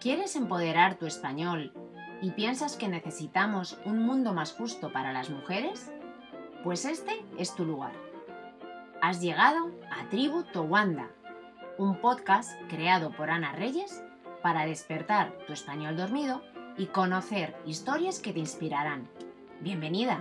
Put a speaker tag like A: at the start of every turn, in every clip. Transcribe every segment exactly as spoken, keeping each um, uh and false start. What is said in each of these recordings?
A: ¿Quieres empoderar tu español y piensas que necesitamos un mundo más justo para las mujeres? Pues este es tu lugar. Has llegado a Tribu Towanda, un podcast creado por Ana Reyes para despertar tu español dormido y conocer historias que te inspirarán. ¡Bienvenida!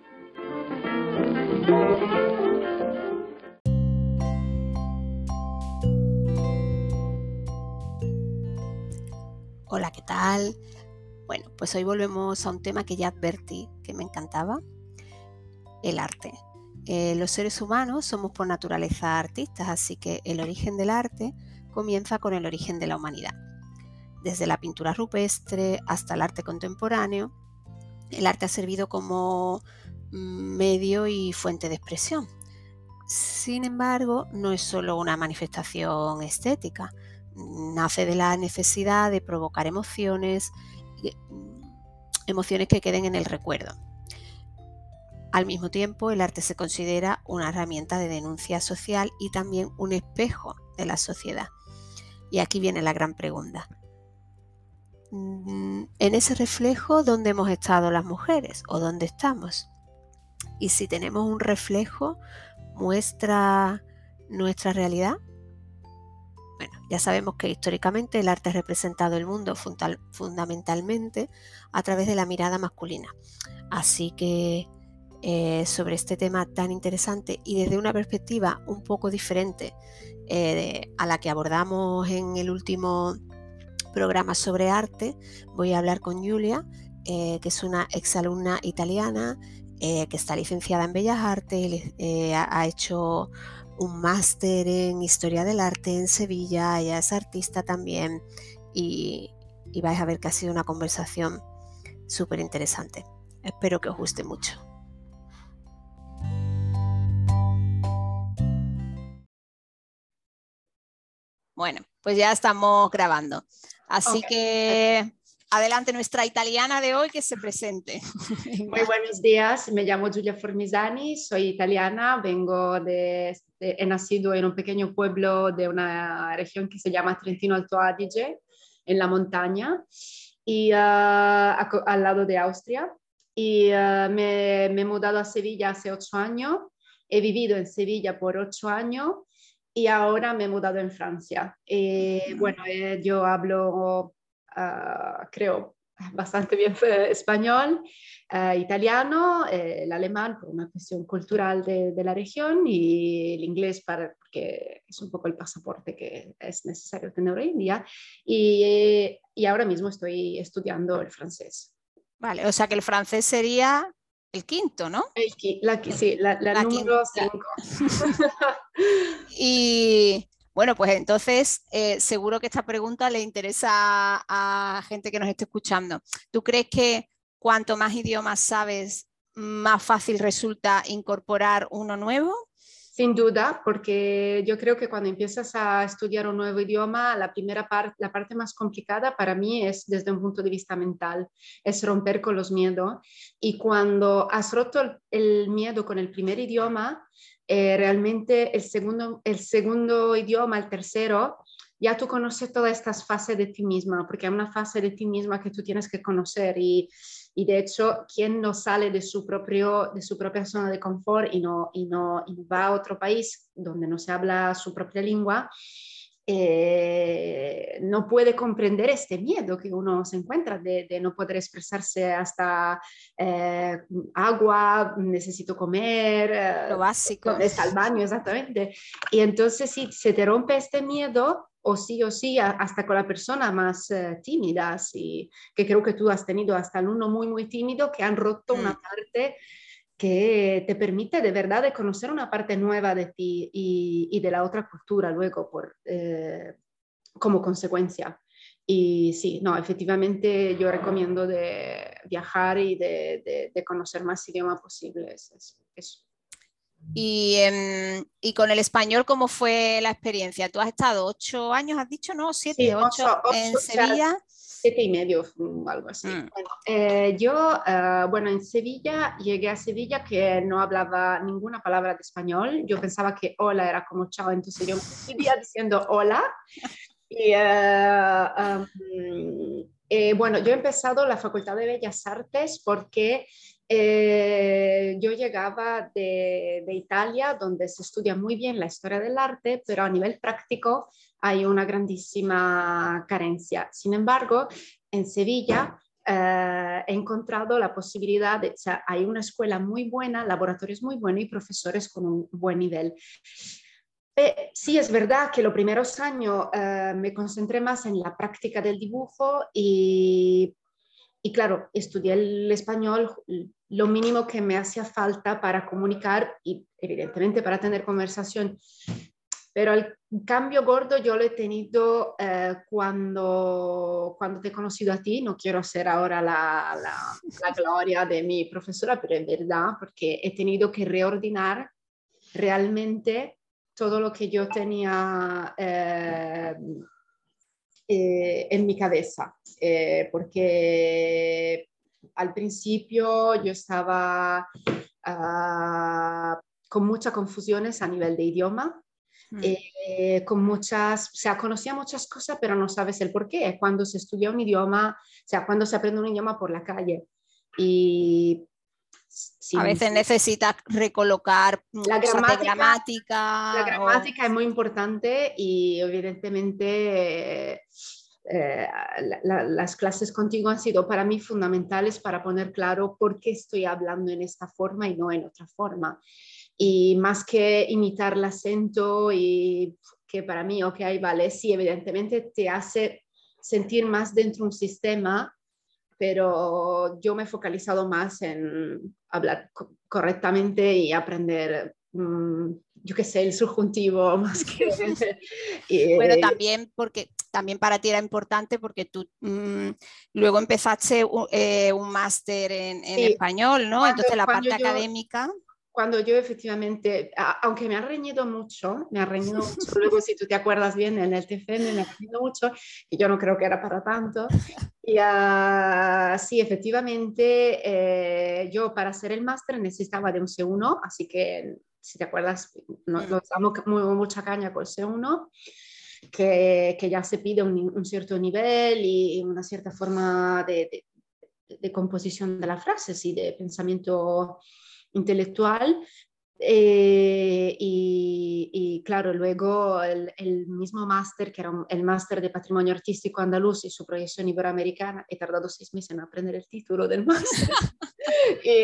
B: Hola, ¿qué tal? Bueno, pues hoy volvemos a un tema que ya advertí que me encantaba, el arte. Eh, los seres humanos somos por naturaleza artistas, así que el origen del arte comienza con el origen de la humanidad. Desde la pintura rupestre hasta el arte contemporáneo, el arte ha servido como medio y fuente de expresión. Sin embargo, no es solo una manifestación estética. Nace de la necesidad de provocar emociones, emociones que queden en el recuerdo. Al mismo tiempo, el arte se considera una herramienta de denuncia social y también un espejo de la sociedad. Y aquí viene la gran pregunta. En ese reflejo, ¿dónde hemos estado las mujeres o dónde estamos? Y si tenemos un reflejo, ¿muestra nuestra realidad? Bueno, ya sabemos que históricamente el arte ha representado el mundo fundal, fundamentalmente a través de la mirada masculina. Así que eh, sobre este tema tan interesante y desde una perspectiva un poco diferente eh, a la que abordamos en el último programa sobre arte, voy a hablar con Giulia, eh, que es una exalumna italiana eh, que está licenciada en Bellas Artes, eh, ha, ha hecho un máster en Historia del Arte en Sevilla, ella es artista también y, y vais a ver que ha sido una conversación súper interesante. Espero que os guste mucho. Bueno, pues ya estamos grabando, así okay. que adelante nuestra italiana de hoy que se presente.
C: Muy buenos días, me llamo Giulia Formisani, soy italiana, vengo de, de, he nacido en un pequeño pueblo de una región que se llama Trentino Alto Adige, en la montaña, y uh, a, al lado de Austria, y uh, me, me he mudado a Sevilla hace ocho años, he vivido en Sevilla por ocho años, y ahora me he mudado en Francia. Eh, bueno, eh, yo hablo, uh, creo, bastante bien español, uh, italiano, eh, el alemán por una cuestión cultural de, de la región y el inglés para, porque es un poco el pasaporte que es necesario tener hoy en día. Y, y ahora mismo estoy estudiando el francés.
B: Vale, o sea que el francés sería el quinto, ¿no?
C: El, la, sí, la, la, la número cinco.
B: Y bueno, pues entonces eh, seguro que esta pregunta le interesa a, a gente que nos esté escuchando. ¿Tú crees que cuanto más idiomas sabes, más fácil resulta incorporar uno nuevo?
C: Sin duda, porque yo creo que cuando empiezas a estudiar un nuevo idioma, la primera parte, la parte más complicada para mí es desde un punto de vista mental, es romper con los miedos. Y cuando has roto el, el miedo con el primer idioma, eh, realmente el segundo, el segundo idioma, el tercero, ya tú conoces todas estas fases de ti misma, porque hay una fase de ti misma que tú tienes que conocer y, y de hecho, quien no sale de su, propio, de su propia zona de confort y no, y, no, y va a otro país donde no se habla su propia lengua, eh, no puede comprender este miedo que uno se encuentra de, de no poder expresarse hasta eh, agua, necesito comer, eh,
B: lo básico.
C: ¿Dónde está el baño? Exactamente. Y entonces si se te rompe este miedo, o sí o sí, hasta con la persona más uh, tímida, sí, que creo que tú has tenido hasta el uno muy, muy tímido, que han roto mm. una parte que te permite de verdad de conocer una parte nueva de ti y, y de la otra cultura luego por, eh, como consecuencia. Y sí, no, efectivamente yo recomiendo de viajar y de, de, de conocer más idiomas posibles. Eso. eso.
B: Y, eh, y con el español, ¿cómo fue la experiencia? ¿Tú has estado ocho años, has dicho, no? ¿Siete?
C: Sí,
B: ocho,
C: ocho, ocho
B: en Sevilla.
C: O sea, siete y medio, algo así. Mm. Bueno, eh, yo, uh, bueno, en Sevilla, llegué a Sevilla que no hablaba ninguna palabra de español. Yo pensaba que hola era como chao, entonces yo me vivía diciendo hola. Y, eh, um, eh, bueno, yo he empezado la Facultad de Bellas Artes porque eh, yo llegaba de, de Italia, donde se estudia muy bien la historia del arte, pero a nivel práctico hay una grandísima carencia. Sin embargo, en Sevilla eh, he encontrado la posibilidad de, o sea, hay una escuela muy buena, laboratorios muy buenos y profesores con un buen nivel. Eh, sí, es verdad que los primeros años eh, me concentré más en la práctica del dibujo y, y, claro, estudié el español, lo mínimo que me hacía falta para comunicar y evidentemente para tener conversación. Pero el cambio gordo yo lo he tenido eh, cuando, cuando te he conocido a ti. No quiero hacer ahora la, la, la gloria de mi profesora, pero es verdad, porque he tenido que reordenar realmente todo lo que yo tenía eh, eh, en mi cabeza, eh, porque al principio yo estaba uh, con muchas confusiones a nivel de idioma, mm. eh, con muchas, o sea, conocía muchas cosas, pero no sabes el por qué. Cuando se estudia un idioma, o sea, cuando se aprende un idioma por la calle. Y
B: Sí, a veces necesitas recolocar
C: la gramática,
B: de gramática.
C: La gramática o... es muy importante y evidentemente eh, eh, la, la, las clases contigo han sido para mí fundamentales para poner claro por qué estoy hablando en esta forma y no en otra forma. Y más que imitar el acento y que para mí, ok, vale, sí, evidentemente te hace sentir más dentro de un sistema, pero yo me he focalizado más en hablar co- correctamente y aprender, mmm, yo qué sé, el subjuntivo más que...
B: y, bueno, también porque también para ti era importante porque tú mmm, luego empezaste un, eh, un máster en, en sí, español, ¿no?
C: Cuando,
B: Entonces la parte
C: yo,
B: académica...
C: Cuando yo efectivamente, aunque me ha reñido mucho, me ha reñido mucho, luego si tú te acuerdas bien en el T F M me ha reñido mucho y yo no creo que era para tanto. Y uh, sí, efectivamente, eh, yo para hacer el máster necesitaba de un C uno, así que si te acuerdas, nos, nos damos muy, mucha caña con el C uno, que, que ya se pide un, un cierto nivel y una cierta forma de, de, de composición de las frases y de pensamiento intelectual. Eh, y, y claro, luego el, el mismo máster, que era un, el máster de Patrimonio Artístico Andaluz y su proyección iberoamericana, he tardado seis meses en aprender el título del máster. y,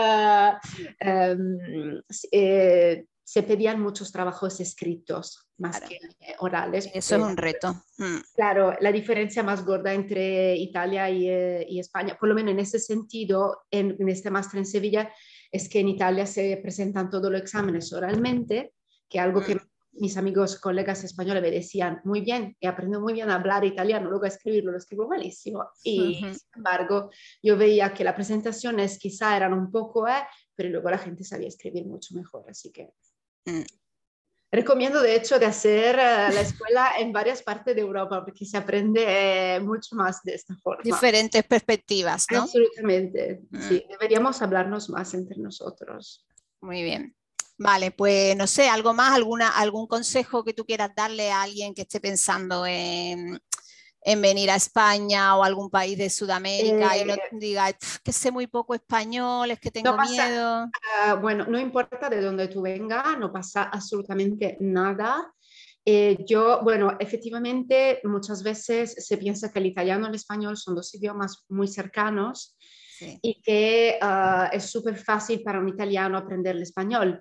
C: uh, um, eh, se pedían muchos trabajos escritos más claro. que orales.
B: Eso es un reto.
C: Mm. Claro, la diferencia más gorda entre Italia y, eh, y España, por lo menos en ese sentido, en, en este máster en Sevilla, es que en Italia se presentan todos los exámenes oralmente, que algo mm. que mis amigos, colegas españoles me decían, muy bien, he aprendido muy bien a hablar italiano, luego a escribirlo, lo escribo malísimo. Y uh-huh. sin embargo, yo veía que las presentaciones quizá eran un poco, eh, pero luego la gente sabía escribir mucho mejor, así que... Mm. Recomiendo, de hecho, de hacer uh, la escuela en varias partes de Europa, porque se aprende eh, mucho más de esta forma.
B: Diferentes perspectivas, ¿no?
C: Absolutamente, mm. sí. Deberíamos hablarnos más entre nosotros.
B: Muy bien. Vale, pues no sé, algo más, alguna, algún consejo que tú quieras darle a alguien que esté pensando en, en venir a España o a algún país de Sudamérica eh, y no diga que sé muy poco español, es que tengo
C: no pasa,
B: miedo.
C: Uh, bueno, no importa de dónde tú vengas, no pasa absolutamente nada. Eh, yo, bueno, efectivamente muchas veces se piensa que el italiano y el español son dos idiomas muy cercanos. Sí. Y que uh, es súper fácil para un italiano aprender el español.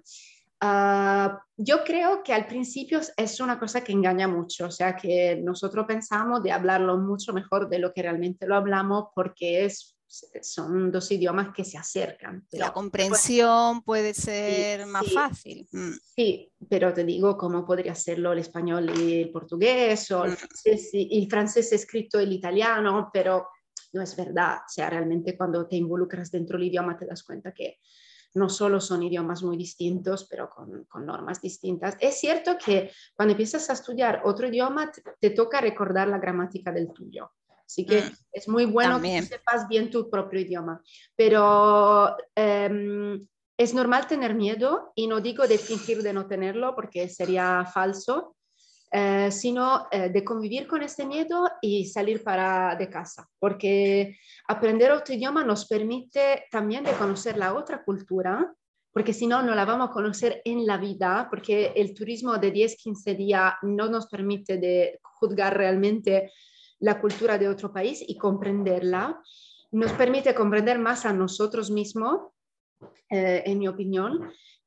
C: Uh, yo creo que al principio es una cosa que engaña mucho, o sea que nosotros pensamos de hablarlo mucho mejor de lo que realmente lo hablamos porque es, son dos idiomas que se acercan.
B: Pero, la comprensión pues, puede ser
C: sí,
B: más
C: sí,
B: fácil. Mm.
C: Sí, pero te digo cómo podría serlo el español y el portugués o el, mm. francés, el francés escrito y el italiano, pero... no es verdad, o sea, realmente cuando te involucras dentro del idioma te das cuenta que no solo son idiomas muy distintos, pero con, con normas distintas. Es cierto que cuando empiezas a estudiar otro idioma te, te toca recordar la gramática del tuyo, así que mm, es muy bueno también. Que sepas bien tu propio idioma, pero um, es normal tener miedo y no digo de fingir de no tenerlo porque sería falso. eh, sino eh, de convivir con este miedo y salir para de casa, porque aprender otro idioma nos permite también de conocer la otra cultura, porque si no, no la vamos a conocer en la vida, porque el turismo de diez, quince días no nos permite de juzgar realmente la cultura de otro país y comprenderla. Nos permite comprender más a nosotros mismos, eh, en mi opinión,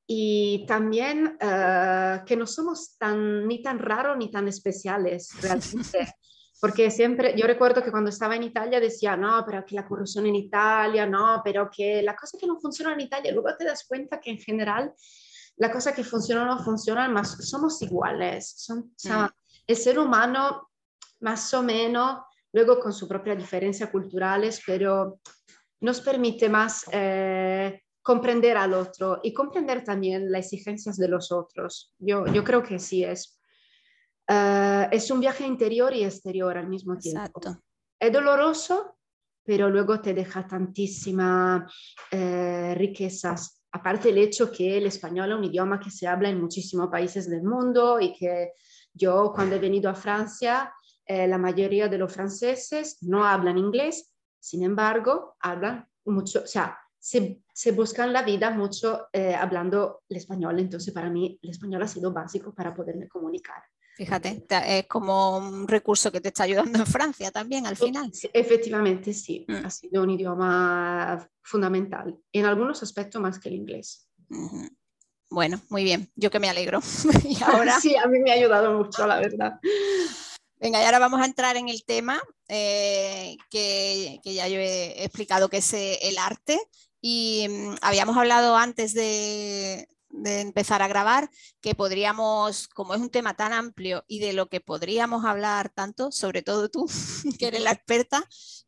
C: y también uh, que no somos tan, ni tan raros ni tan especiales realmente. Porque siempre, yo recuerdo que cuando estaba en Italia decía, no, pero que la corrupción en Italia, no, pero que la cosa que no funciona en Italia, luego te das cuenta que en general la cosa que funciona no funciona, más somos iguales. Son, o sea, mm. El ser humano, más o menos, luego con su propia diferencia culturales, pero nos permite más eh, comprender al otro y comprender también las exigencias de los otros. Yo, yo creo que sí es. Uh, es un viaje interior y exterior al mismo tiempo.
B: Exacto.
C: Es doloroso, pero luego te deja tantísimas eh, riquezas. Aparte el hecho que el español es un idioma que se habla en muchísimos países del mundo y que yo cuando he venido a Francia, eh, la mayoría de los franceses no hablan inglés, sin embargo, hablan mucho, o sea, se, se buscan la vida mucho eh, hablando el español. Entonces para mí el español ha sido básico para poderme comunicar.
B: Fíjate, es como un recurso que te está ayudando en Francia también al final.
C: Sí, efectivamente, sí,
B: mm.
C: ha sido un idioma fundamental, en algunos aspectos más que el inglés.
B: Uh-huh. Bueno, muy bien, yo que me alegro. Y ahora...
C: Sí, a mí me ha ayudado mucho, la verdad.
B: Venga, y ahora vamos a entrar en el tema eh, que, que ya yo he explicado, que es el arte. Y um, habíamos hablado antes de... de empezar a grabar, que podríamos, como es un tema tan amplio y de lo que podríamos hablar tanto, sobre todo tú, que eres la experta,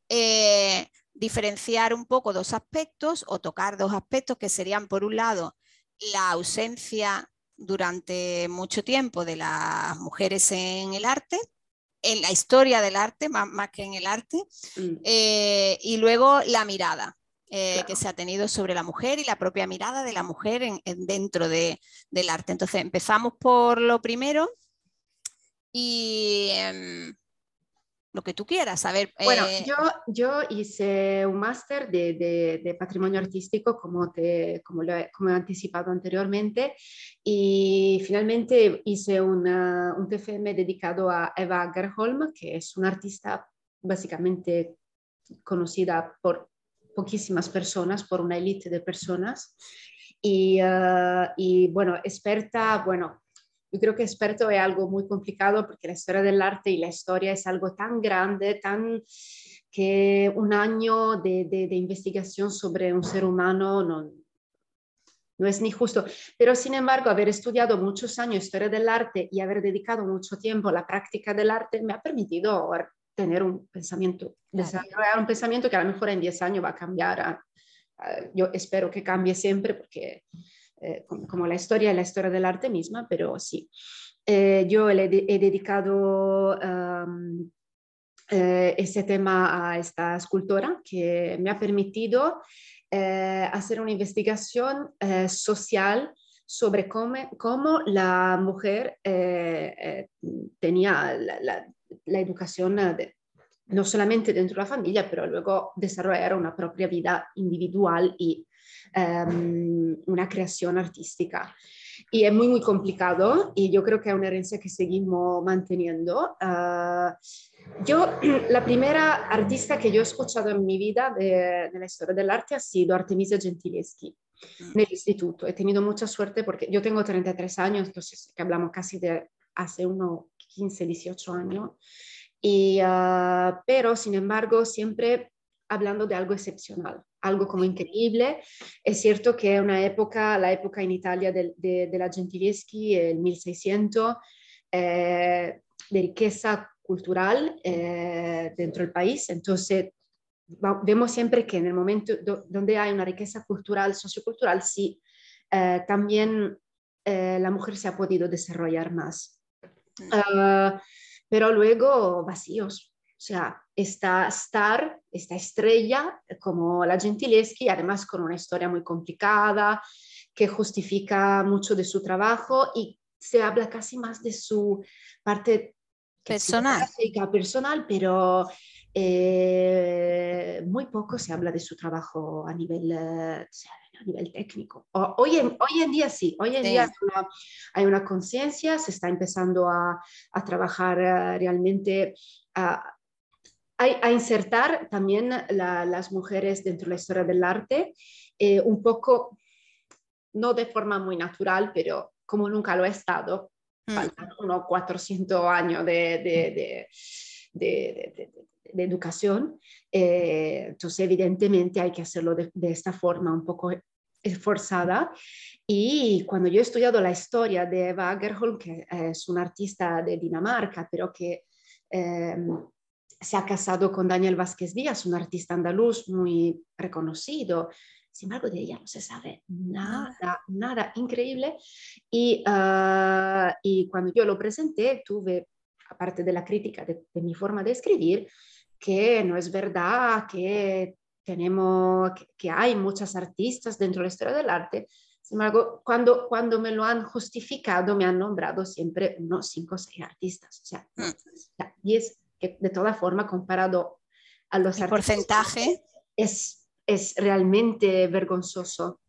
B: eh, diferenciar un poco dos aspectos o tocar dos aspectos que serían, por un lado, la ausencia durante mucho tiempo de las mujeres en el arte, en la historia del arte, más, más que en el arte, mm. eh, y luego la mirada. Eh, claro. que se ha tenido sobre la mujer y la propia mirada de la mujer en, en dentro de, del arte. Entonces empezamos por lo primero y eh, lo que tú quieras. A ver,
C: bueno,
B: eh...
C: yo, yo hice un máster de, de, de patrimonio artístico, como, te, como, lo he, como he anticipado anteriormente, y finalmente hice una, un T F M dedicado a Eva Gerholm, que es una artista básicamente conocida por poquísimas personas, por una élite de personas. Y, uh, y bueno, experta, bueno, yo creo que experto es algo muy complicado porque la historia del arte y la historia es algo tan grande, tan que un año de, de, de investigación sobre un ser humano no, no es ni justo. Pero sin embargo, haber estudiado muchos años historia del arte y haber dedicado mucho tiempo a la práctica del arte me ha permitido tener un pensamiento, claro. desarrollar un pensamiento que a lo mejor en diez años va a cambiar. A, a, yo espero que cambie siempre porque eh, como, como la historia es la historia del arte misma, pero sí. Eh, yo le he, he dedicado um, eh, ese tema a esta escultora que me ha permitido eh, hacer una investigación eh, social sobre cómo, cómo la mujer eh, eh, tenía la, la la educación de, no solamente dentro de la familia, pero luego desarrollar una propia vida individual y um, una creación artística. Y es muy, muy complicado y yo creo que es una herencia que seguimos manteniendo. Uh, yo, la primera artista que yo he escuchado en mi vida de, de la historia del arte ha sido Artemisia Gentileschi en el instituto. He tenido mucha suerte porque yo tengo treinta y tres años, entonces que hablamos casi de hace unos quince, dieciocho años, y, uh, pero sin embargo siempre hablando de algo excepcional, algo como increíble. Es cierto que es una época, la época en Italia de, de, de la Gentileschi, el mil seiscientos, eh, de riqueza cultural eh, dentro del país, entonces vemos siempre que en el momento do, donde hay una riqueza cultural, sociocultural, sí, eh, también eh, la mujer se ha podido desarrollar más. Uh, pero luego vacíos, o sea, esta star, esta estrella como la Gentileschi, además con una historia muy complicada que justifica mucho de su trabajo y se habla casi más de su parte
B: personal,
C: personal, pero eh, muy poco se habla de su trabajo a nivel, uh, a nivel técnico. O, hoy, en, hoy en día sí, hoy en
B: sí.
C: día hay una, hay una conciencia, se está empezando a, a trabajar uh, realmente, uh, a, a insertar también la, las mujeres dentro de la historia del arte, eh, un poco, no de forma muy natural, pero como nunca lo ha estado, mm. faltan unos cuatrocientos años de, de, de, de, de, de, de educación, eh, entonces evidentemente hay que hacerlo de, de esta forma un poco esforzada. Y cuando yo he estudiado la historia de Eva Agerholm, que es una artista de Dinamarca, pero que eh, se ha casado con Daniel Vázquez Díaz, un artista andaluz muy reconocido. Sin embargo, de ella no se sabe nada, nada, nada increíble. Y, uh, y cuando yo lo presenté, tuve, aparte de la crítica de, de mi forma de escribir, que no es verdad que tenemos, que, que hay muchas artistas dentro de la historia del arte. Sin embargo, cuando, cuando me lo han justificado, me han nombrado siempre unos cinco o seis artistas. O sea, no, diez, que de toda forma, comparado a los
B: el
C: artistas,
B: porcentaje
C: es, es realmente vergonzoso.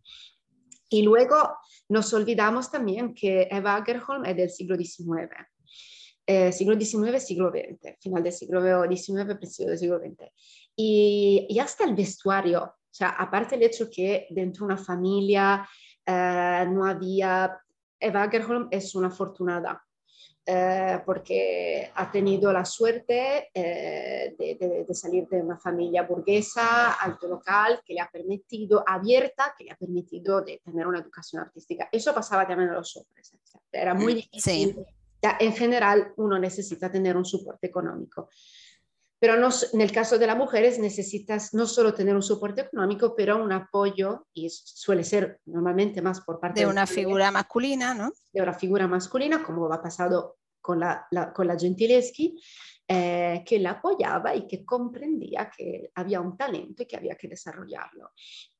C: Y luego nos olvidamos también que Eva Agerholm es del siglo diecinueve. Eh, siglo diecinueve, siglo veinte, final del siglo diecinueve, principio del siglo veinte. Y, y hasta el vestuario, o sea, aparte del hecho que dentro de una familia eh, no había... Eva Agerholm es una afortunada, eh, porque ha tenido la suerte eh, de, de, de salir de una familia burguesa, alto local, que le ha permitido, abierta, que le ha permitido de tener una educación artística. Eso pasaba también a los hombres. O sea, era muy difícil. Sí. En general, uno necesita tener un soporte económico. Pero no, en el caso de las mujeres necesitas no solo tener un soporte económico, pero un apoyo, y suele ser normalmente más por parte
B: de una figura masculina, ¿no?
C: De una figura masculina, como ha pasado con la, la, con la Gentileschi, eh, que la apoyaba y que comprendía que había un talento y que había que desarrollarlo.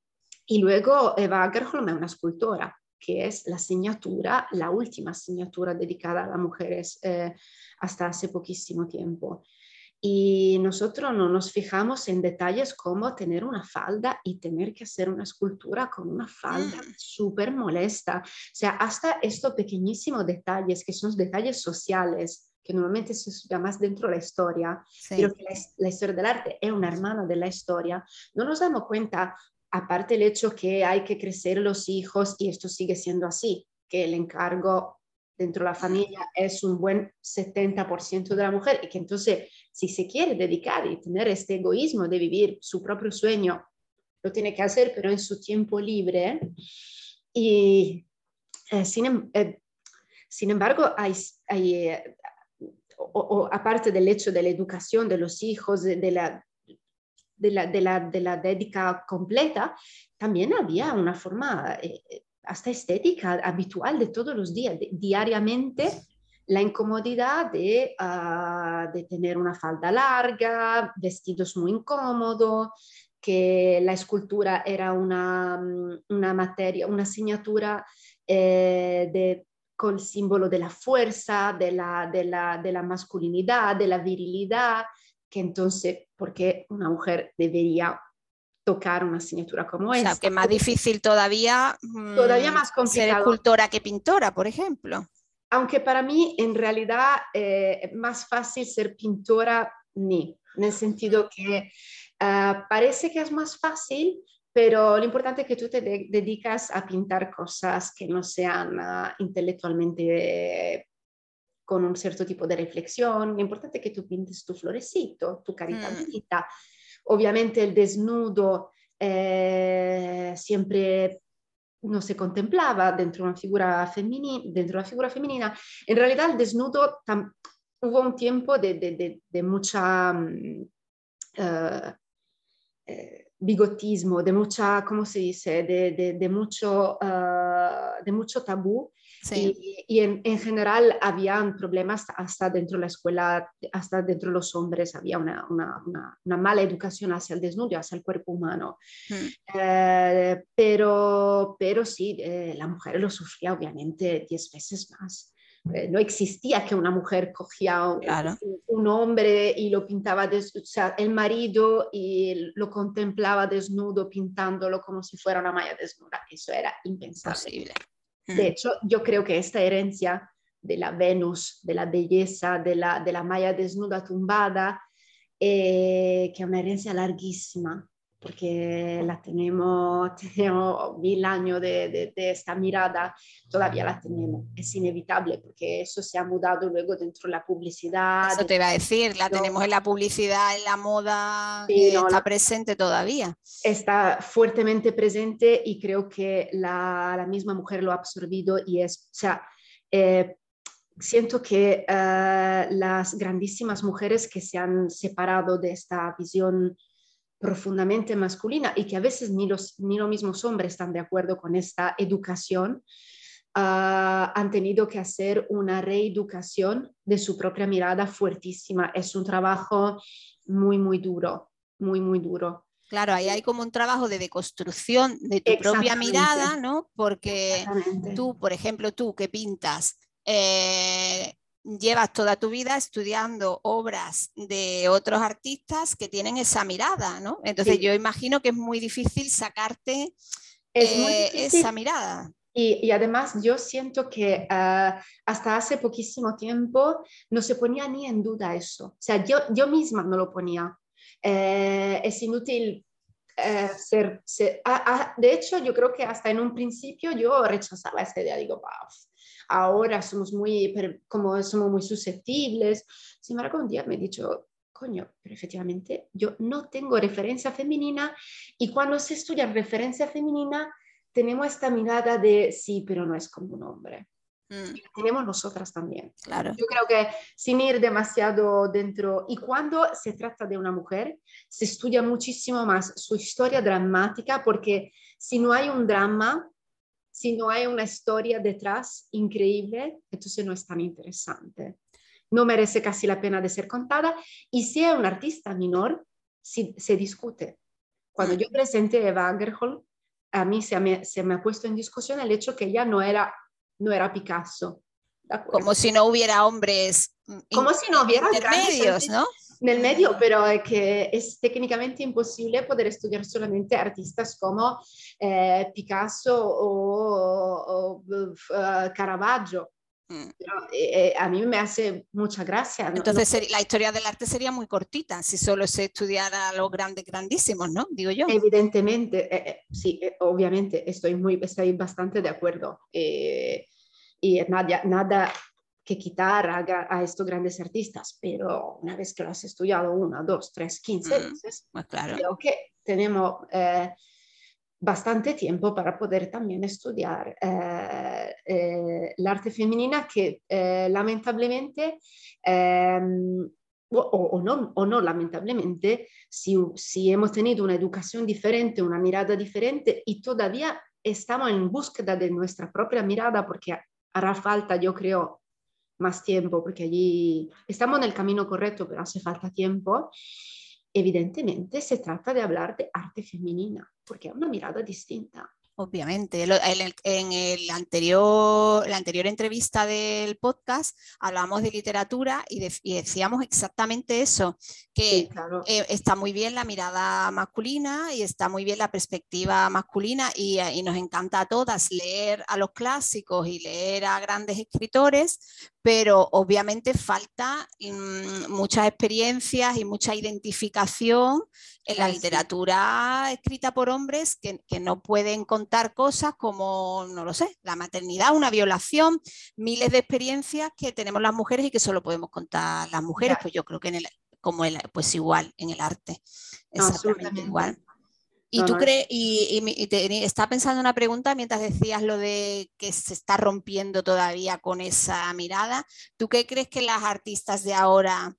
C: Y luego Eva Agerholm es una escultora, que es la asignatura, la última asignatura dedicada a las mujeres eh, hasta hace poquísimo tiempo. Y nosotros no nos fijamos en detalles como tener una falda y tener que hacer una escultura con una falda mm. súper molesta. O sea, hasta estos pequeñísimos detalles, que son detalles sociales, que normalmente se estudia más dentro de la historia, sí. Pero que la, la historia del arte es una hermana de la historia, no nos damos cuenta, aparte del hecho que hay que crecer los hijos, y esto sigue siendo así, que el encargo dentro de la familia es un buen setenta por ciento de la mujer, y que entonces si se quiere dedicar y tener este egoísmo de vivir su propio sueño, lo tiene que hacer, pero en su tiempo libre. Y eh, sin, eh, sin embargo, hay, hay eh, o, o, aparte del hecho de la educación de los hijos, de, de la de la, de la, de la dedica completa, también había una forma eh, hasta estética habitual de todos los días, de, diariamente, la incomodidad de, uh, de tener una falda larga, vestidos muy incómodos, que la escultura era una, una materia, una asignatura eh, de, con el símbolo de la fuerza, de la, de, la, de la masculinidad, de la virilidad, que entonces, porque una mujer debería tocar una asignatura como esa?
B: O sea, que es más difícil todavía,
C: todavía más complicado.
B: Ser escultora que pintora, por ejemplo.
C: Aunque para mí, en realidad, eh, es más fácil ser pintora, ni, en el sentido que uh, parece que es más fácil, pero lo importante es que tú te de dedicas a pintar cosas que no sean uh, intelectualmente con un cierto tipo de reflexión. Lo importante es que tú pintes tu florecito, tu carita bonita. Mm. Obviamente el desnudo eh, siempre no se contemplaba dentro de una figura femenina, dentro de una figura femenina. En realidad el desnudo hubo un tiempo de, de, de, de mucha uh, eh, bigotismo, de mucha, ¿cómo se dice? De, de, de, mucho, uh, de mucho tabú. Sí. Y, y en, en general habían problemas hasta dentro de la escuela, hasta dentro de los hombres, había una, una, una, una mala educación hacia el desnudo, hacia el cuerpo humano. Mm. Eh, pero, pero sí, eh, la mujer lo sufría obviamente diez veces más. eh, no existía que una mujer cogía un,
B: Claro.
C: un hombre y lo pintaba, des, o sea, el marido y lo contemplaba desnudo pintándolo como si fuera una maya desnuda. Eso era impensable.
B: Posible.
C: De hecho, yo creo que esta herencia de la Venus, de la belleza, de la, de la maya desnuda tumbada, eh, que es una herencia larguísima, porque la tenemos, tenemos mil años de, de, de esta mirada, todavía la tenemos. Es inevitable, porque eso se ha mudado luego dentro de la publicidad.
B: Eso te iba a decir, la
C: no,
B: tenemos en la publicidad, en la moda,
C: sí,
B: eh,
C: no,
B: está
C: la,
B: presente todavía.
C: está fuertemente presente y creo que la, la misma mujer lo ha absorbido y es, o sea, eh, siento que uh, las grandísimas mujeres que se han separado de esta visión profundamente masculina y que a veces ni los, ni los mismos hombres están de acuerdo con esta educación, uh, han tenido que hacer una reeducación de su propia mirada fuertísima. Es un trabajo muy, muy duro, muy, muy duro.
B: Claro, ahí hay como un trabajo de deconstrucción de tu propia mirada, ¿no? Porque tú, por ejemplo, tú que pintas, eh, llevas toda tu vida estudiando obras de otros artistas que tienen esa mirada, ¿no? Entonces sí. Yo imagino que es muy difícil sacarte
C: es
B: eh,
C: muy difícil.
B: esa mirada.
C: Y, y además yo siento que uh, hasta hace poquísimo tiempo no se ponía ni en duda eso. O sea, yo, yo misma no lo ponía. Eh, es inútil eh, ser... ser ah, ah, de hecho, yo creo que hasta en un principio yo rechazaba esa idea. Digo, wow, ahora somos muy, como somos muy susceptibles. Sin embargo, un día me he dicho, coño, pero efectivamente yo no tengo referencia femenina y cuando se estudia referencia femenina tenemos esta mirada de sí, pero no es como un hombre. Mm. Tenemos nosotras también.
B: Claro.
C: Yo creo que sin ir demasiado dentro, y cuando se trata de una mujer, se estudia muchísimo más su historia dramática, porque si no hay un drama, si no hay una historia detrás increíble, entonces no es tan interesante. No merece casi la pena de ser contada. Y si es un artista menor, si, se discute. Cuando mm. yo presenté a Eva Agerholm, a mí se me, se me ha puesto en discusión el hecho que ella no era, no era Picasso.
B: Como si no hubiera hombres
C: Como si no hubiera
B: intermedios, ¿no?
C: En el medio, pero es que es técnicamente imposible poder estudiar solamente artistas como eh, Picasso o, o uh, Caravaggio. Mm. Pero, eh, a mí me hace mucha gracia. ¿no?
B: Entonces
C: no,
B: la historia del arte sería muy cortita si solo se estudiara a los grandes grandísimos, ¿no? Digo yo.
C: Evidentemente, eh, eh, sí, eh, obviamente estoy, muy, estoy bastante de acuerdo. Eh, y nada, nada que quitar a, a, estos grandes artistas, pero una vez que lo has estudiado una, dos, tres, quince
B: mm,
C: veces,
B: pues claro.
C: creo que tenemos eh, bastante tiempo para poder también estudiar eh, eh, el arte femenina que eh, lamentablemente, eh, o, o, no, o no lamentablemente, si, si hemos tenido una educación diferente, una mirada diferente y todavía estamos en búsqueda de nuestra propia mirada porque hará falta, yo creo, más tiempo, porque allí estamos en el camino correcto, pero hace falta tiempo. Evidentemente se trata de hablar de arte femenina, porque es una mirada distinta.
B: Obviamente, en el, en el anterior, la anterior entrevista del podcast hablábamos de literatura y, de, y decíamos exactamente eso, que
C: sí, claro.
B: eh, está muy bien la mirada masculina y está muy bien la perspectiva masculina y, y nos encanta a todas leer a los clásicos y leer a grandes escritores, pero obviamente falta mmm, muchas experiencias y mucha identificación en la literatura escrita por hombres que, que no pueden contar cosas como, no lo sé, la maternidad, una violación, miles de experiencias que tenemos las mujeres y que solo podemos contar las mujeres, yeah. Pues yo creo que en el, como el, pues igual en el arte,
C: no,
B: exactamente igual. Y
C: no,
B: tú
C: no,
B: crees, y, y, y te, estaba pensando una pregunta mientras decías lo de que se está rompiendo todavía con esa mirada, ¿tú qué crees que las artistas de ahora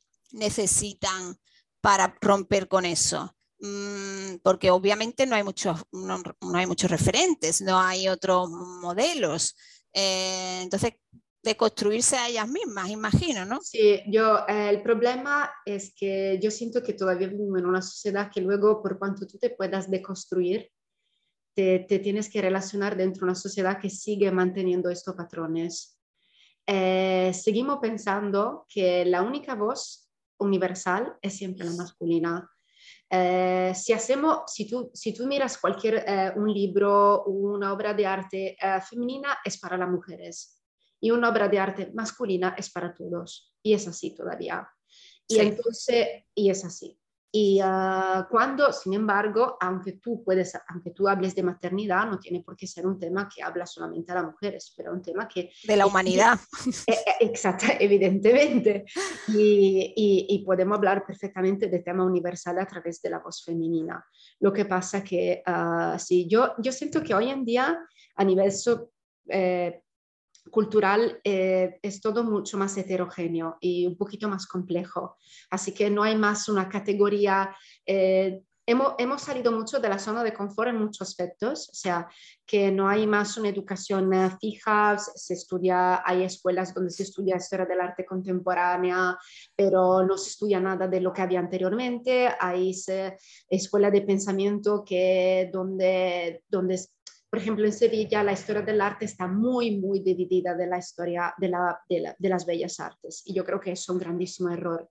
B: necesitan para romper con eso? Mm, porque obviamente no hay muchos, no, no hay muchos referentes, no hay otros modelos. Eh, entonces, de construirse a ellas mismas, imagino, ¿no?
C: Sí, yo, eh, el problema es que yo siento que todavía vivimos en una sociedad que luego, por cuanto tú te puedas deconstruir, te, te tienes que relacionar dentro de una sociedad que sigue manteniendo estos patrones. eh, seguimos pensando que la única voz universal es siempre la masculina. Eh, si, hacemos, si, tú, si tú miras cualquier eh, un libro, una obra de arte eh, femenina, es para las mujeres. Y una obra de arte masculina es para todos. Y es así todavía. Y
B: Sí.
C: entonces, y es así. Y uh, cuando, sin embargo, aunque tú puedes, aunque tú hables de maternidad, no tiene por qué ser un tema que habla solamente a las mujeres, pero un tema que...
B: De la humanidad.
C: Exacto, evidentemente. Y, y, y podemos hablar perfectamente de tema universal a través de la voz femenina. Lo que pasa que, uh, sí, yo, yo siento que hoy en día, a nivel so, eh, cultural, eh, es todo mucho más heterogéneo y un poquito más complejo. Así que no hay más una categoría. Eh, hemos, hemos salido mucho de la zona de confort en muchos aspectos, o sea, que no hay más una educación eh, fija, se estudia, hay escuelas donde se estudia historia del arte contemporánea, pero no se estudia nada de lo que había anteriormente, hay se, escuelas de pensamiento que donde, donde por ejemplo, en Sevilla la historia del arte está muy, muy dividida de la historia de, la, de, la, de las bellas artes. Y yo creo que es un grandísimo error,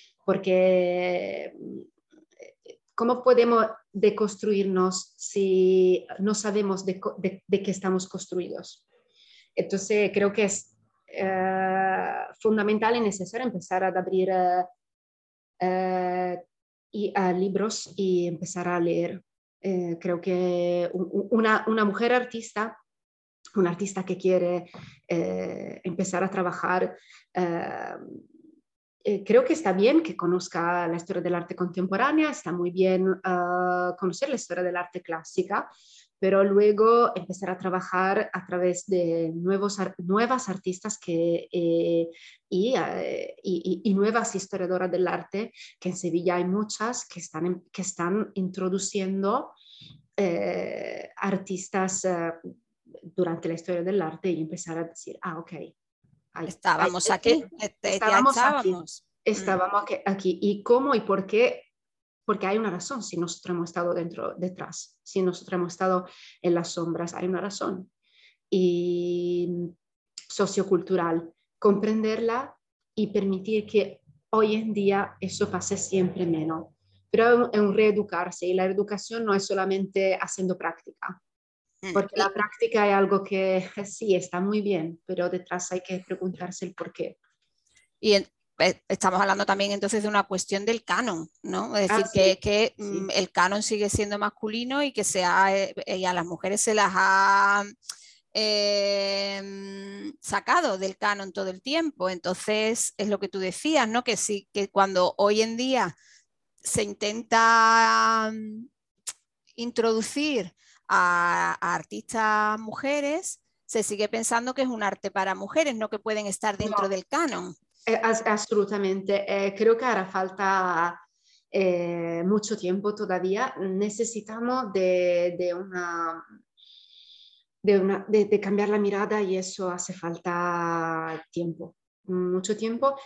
C: porque ¿cómo podemos deconstruirnos si no sabemos de, de, de qué estamos construidos? Entonces, creo que es eh, fundamental y necesario empezar a abrir eh, eh, y, a libros y empezar a leer. Eh, creo que una, una mujer artista, un artista que quiere eh, empezar a trabajar, eh, eh, creo que está bien que conozca la historia del arte contemporánea, está muy bien uh, conocer la historia del arte clásica, pero luego empezar a trabajar a través de nuevos, nuevas artistas que, eh, y, eh, y, y nuevas historiadoras del arte, que en Sevilla hay muchas que están, que están introduciendo eh, artistas eh, durante la historia del arte y empezar a decir, ah, ok. Hay,
B: estábamos
C: hay,
B: aquí,
C: estábamos
B: ya
C: aquí,
B: estábamos.
C: estábamos aquí, aquí. ¿Y cómo y por qué? Porque hay una razón si nosotros hemos estado dentro, detrás, si nosotros hemos estado en las sombras, hay una razón. Y sociocultural, comprenderla y permitir que hoy en día eso pase siempre menos. Pero es un reeducarse y la educación no es solamente haciendo práctica, porque
B: Y,
C: la práctica es algo que sí está muy bien, pero detrás hay que preguntarse el por qué.
B: y en, estamos hablando también entonces de una cuestión del canon, ¿no? Es decir,
C: Ah,
B: que,
C: sí,
B: que
C: sí.
B: el canon sigue siendo masculino y que se ha, y a las mujeres se las ha eh, sacado del canon todo el tiempo. Entonces, es lo que tú decías, ¿no? Que sí, que cuando hoy en día se intenta introducir a, a artistas mujeres, se sigue pensando que es un arte para mujeres, no que pueden estar dentro
C: No,
B: del canon.
C: assolutamente. Eh, creo que hará falta eh, mucho tiempo todavía. Necesitamos de, de una, de, una de, de, cambiar la mirada y eso hace falta tiempo, mucho tiempo.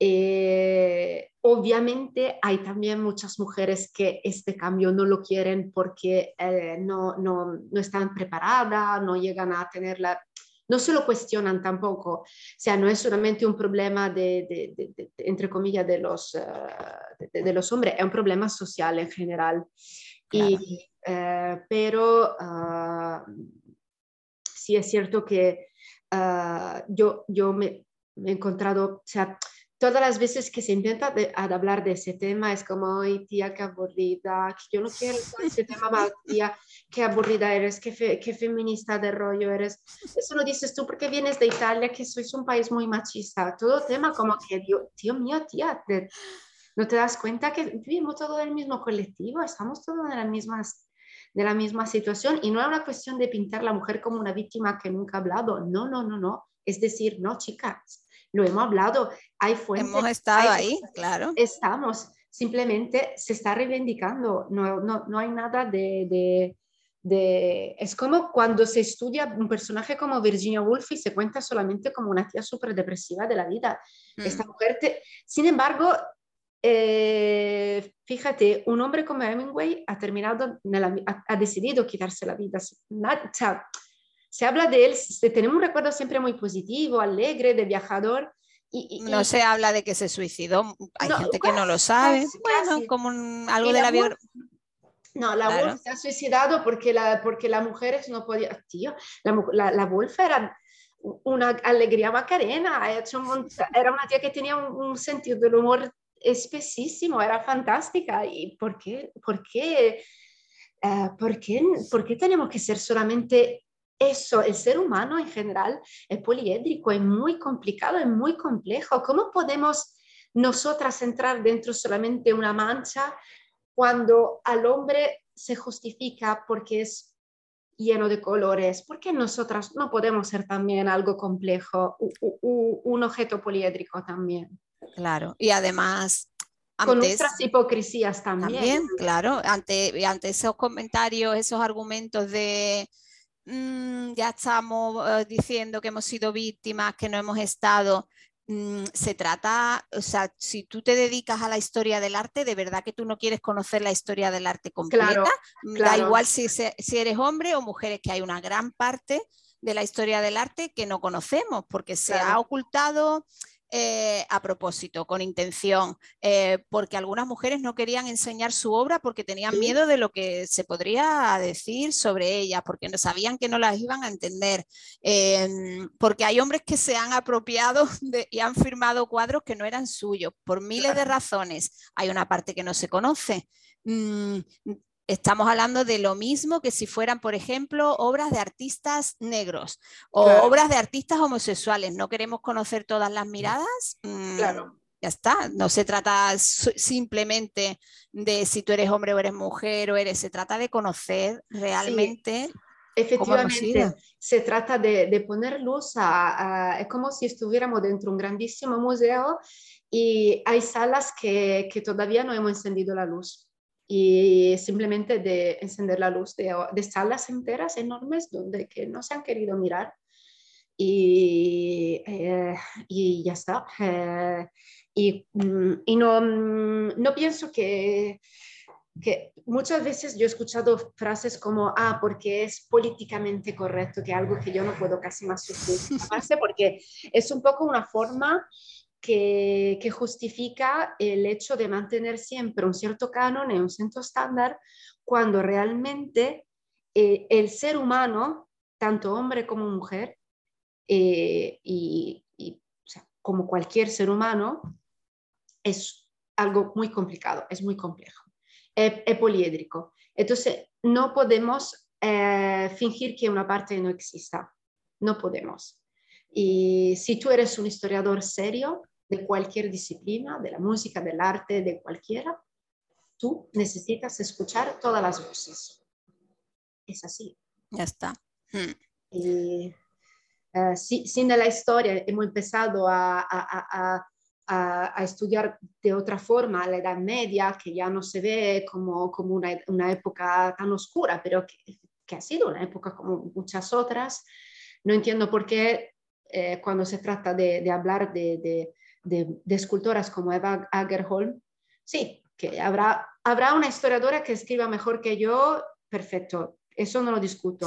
C: Eh, obviamente hay también muchas mujeres que este cambio no lo quieren porque eh, no, no, no están preparadas, no llegan a tener la... No se lo cuestionan tampoco, o sea, no es solamente un problema de, de, de, de entre comillas, de los, uh, de, de, los hombres, es un problema social en general.
B: Claro.
C: Y, uh, pero uh, sí es cierto que uh, yo, yo me, me, he encontrado, o sea, todas las veces que se intenta de, hablar de ese tema es como, ay, tía, qué aburrida, que yo no quiero ese tema, mal, tía, qué aburrida eres, qué, fe, qué feminista de rollo eres. Eso lo dices tú porque vienes de Italia, que sois un país muy machista. Todo tema como que, Dios, tío mío, tía, te, ¿no te das cuenta que vivimos todos en el mismo colectivo? Estamos todos en las mismas... de la misma situación y no es una cuestión de pintar a la mujer como una víctima que nunca ha hablado, no, no, no, no, es decir, no, chicas, lo hemos hablado, hay fuentes,
B: hemos estado
C: hay,
B: ahí, claro.
C: Estamos, simplemente se está reivindicando, no, no, no hay nada de, de, de... Es como cuando se estudia un personaje como Virginia Woolf y se cuenta solamente como una tía súper depresiva de la vida. Mm. Esta mujer, te... sin embargo, Eh, fíjate, un hombre como Hemingway ha terminado, nella, ha, ha decidido quitarse la vida. O sea, se habla de él, se, tenemos un recuerdo siempre muy positivo, alegre, de viajador. Y, y,
B: No
C: y,
B: se habla de que se suicidó, hay
C: no,
B: gente que no lo
C: casi,
B: sabe,
C: casi,
B: bueno,
C: casi.
B: como un, algo
C: Y
B: de
C: la
B: la
C: Wolf,
B: biografía,
C: no, la Wolf
B: claro,
C: se ha suicidado porque, la, porque las mujeres no podían, tío, la, la, la Wolf era una alegría macarena, ha hecho un montón, era una tía que tenía un, un sentido del humor espesísimo, era fantástica. ¿Y por qué? ¿Por qué? Uh, ¿por qué, ¿Por qué tenemos que ser solamente eso? El ser humano en general es poliédrico, es muy complicado, es muy complejo. ¿Cómo podemos nosotras entrar dentro solamente de una mancha cuando al hombre se justifica porque es lleno de colores? ¿Por qué nosotras no podemos ser también algo complejo, u, u, un objeto poliédrico también?
B: claro. Y además,
C: Con
B: antes
C: nuestras hipocresías también.
B: también, claro, ante, ante esos comentarios, esos argumentos de mmm, ya estamos uh, diciendo que hemos sido víctimas, que no hemos estado. Mm, se trata, o sea, si tú te dedicas a la historia del arte, de verdad que tú no quieres conocer la historia del arte completa,
C: Claro,
B: da
C: claro.
B: igual si, se, si eres hombre o mujer, es que hay una gran parte de la historia del arte que no conocemos porque se
C: Claro.
B: ha ocultado eh, a propósito, con intención, eh, porque algunas mujeres no querían enseñar su obra porque tenían
C: Sí.
B: miedo de lo que se podría decir sobre ellas, porque no sabían que no las iban a entender, eh, porque hay hombres que se han apropiado de, y han firmado cuadros que no eran suyos, por miles de razones. Hay una parte que no se conoce. Mm, Estamos hablando de lo mismo que si fueran, por ejemplo, obras de artistas negros o
C: Claro.
B: obras de artistas homosexuales. ¿No queremos conocer todas las miradas? Mm,
C: Claro.
B: ya está. No se trata simplemente de si tú eres hombre o eres mujer o eres, se trata de conocer realmente
C: sí,
B: cómo hemos
C: efectivamente,
B: sido.
C: se trata de, de poner luz a, a, es como si estuviéramos dentro de un grandísimo museo y hay salas que, que todavía no hemos encendido la luz. Y simplemente de encender la luz de, de salas enteras enormes donde que no se han querido mirar. Y, eh, y ya está. Eh, y, y no, no pienso que, que muchas veces yo he escuchado frases como, ah, porque es políticamente correcto, que es algo que yo no puedo casi más sufrir, porque es un poco una forma que, que justifica el hecho de mantener siempre un cierto canon y un cierto estándar, cuando realmente eh, el ser humano, tanto hombre como mujer, eh, y, y o sea, como cualquier ser humano, es algo muy complicado, es muy complejo, es, es poliédrico. Entonces, no podemos eh, fingir que una parte no exista, no podemos. Y si tú eres un historiador serio de cualquier disciplina, de la música, del arte, de cualquiera, tú necesitas escuchar todas las voces. Es así.
B: Ya está. Hmm.
C: Y, uh, sí, sin la historia hemos empezado a, a, a, a, a, estudiar de otra forma la Edad Media, que ya no se ve como, como una, una época tan oscura, pero que, que ha sido una época como muchas otras. No entiendo por qué eh, cuando se trata de, de hablar de, de, de, de escultoras como Eva Agerholm, sí, que habrá, habrá una historiadora que escriba mejor que yo, perfecto, eso no lo discuto,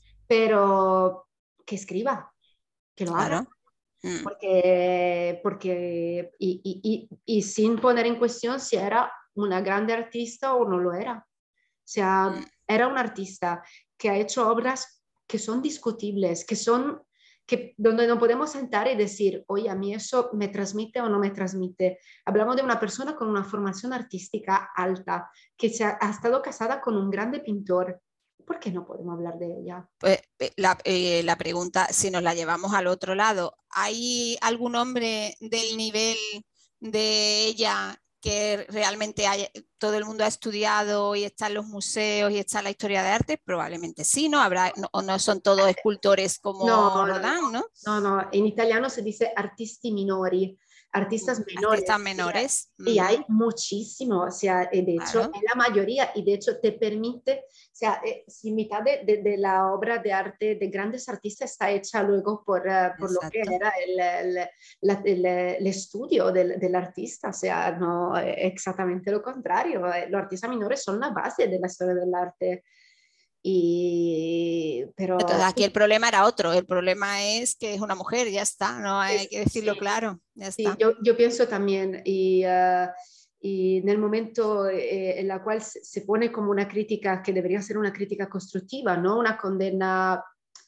C: pero que escriba, que lo haga.
B: Claro. Mm.
C: Porque, porque y, y, y, y sin poner en cuestión si era una grande artista o no lo era. O sea,
B: Mm.
C: era un artista que ha hecho obras que son discutibles, que son, que, donde no podemos sentar y decir, oye, a mí eso me transmite o no me transmite. Hablamos de una persona con una formación artística alta, que se ha, ha estado casada con un grande pintor. ¿Por qué no podemos hablar de ella?
B: Pues la, eh, la pregunta, si nos la llevamos al otro lado, ¿hay algún hombre del nivel de ella que realmente haya, todo el mundo ha estudiado y está en los museos y está en la historia de arte? Probablemente sí, ¿no? Habrá, no, o no son todos escultores
C: No,
B: como
C: no,
B: Rodin, ¿no?
C: no, no, en italiano se dice artisti minori, artistas
B: Artistas
C: menores, y,
B: menores.
C: y hay
B: Uh-huh.
C: muchísimo, o sea, de hecho,
B: Claro.
C: es la mayoría, y de hecho te permite, o sea, eh, si mitad de, de, de, la obra de arte de grandes artistas está hecha luego por, uh, por lo que
B: Exacto.
C: era el, el, la, el, el estudio del, del, artista, o sea, no exactamente lo contrario, los artistas menores son la base de la historia del arte. Y, pero
B: Entonces aquí el problema era otro, el problema es que es una mujer, ya está, no hay, hay que decirlo
C: sí,
B: claro, ya
C: sí,
B: está.
C: yo, yo pienso también, y, uh, y en el momento eh, en la cual se, se pone como una crítica que debería ser una crítica constructiva, no una condena